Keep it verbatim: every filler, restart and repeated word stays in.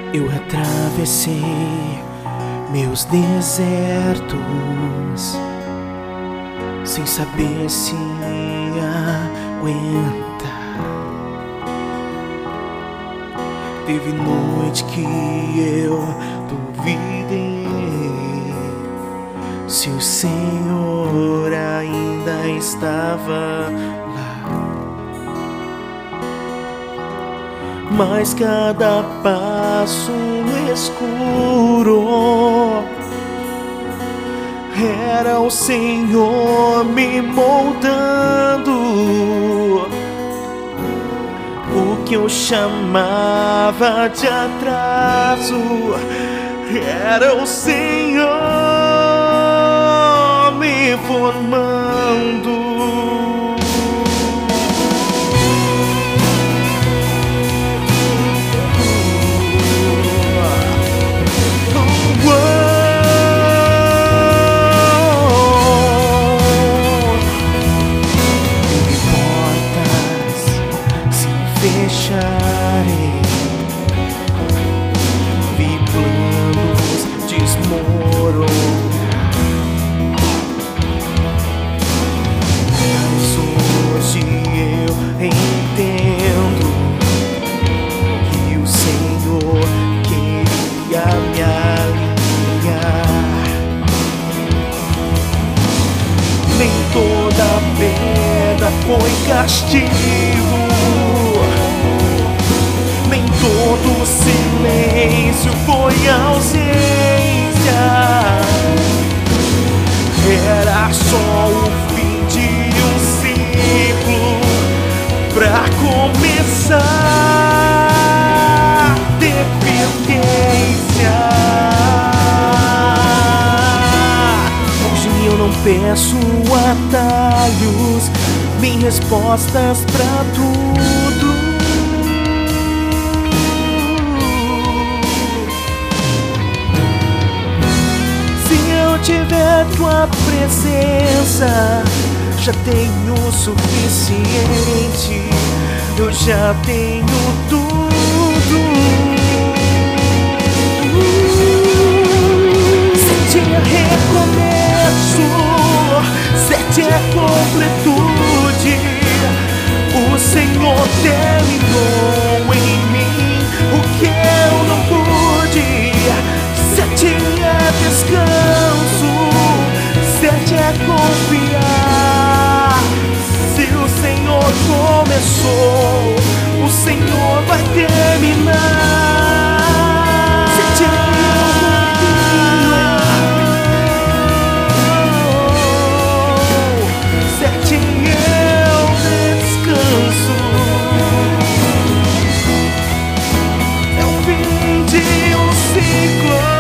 Eu atravessei meus desertos sem saber se aguenta. Teve noite que eu duvidei se o Senhor ainda estava lá. Mas cada passo no escuro era o Senhor me moldando. O que eu chamava de atraso era o Senhor me formando. Fecharei, vi planos desmoronar, mas hoje eu entendo que o Senhor queria me alinhar. Nem toda pedra foi castigo, nem todo silêncio foi ausência. Era só o fim de um ciclo pra começar dependência. Hoje eu não peço atalhos, nem respostas pra tudo. Tiver tua presença, já tenho o suficiente, eu já tenho tudo. Sete é recomeço, sete é completude. O Senhor terminou em mim o que eu não pude. Sete é descanso, sete é confiar. Se o Senhor começou, o Senhor vai terminar. Sete é confiar, sete é o descanso. É o fim de um ciclo.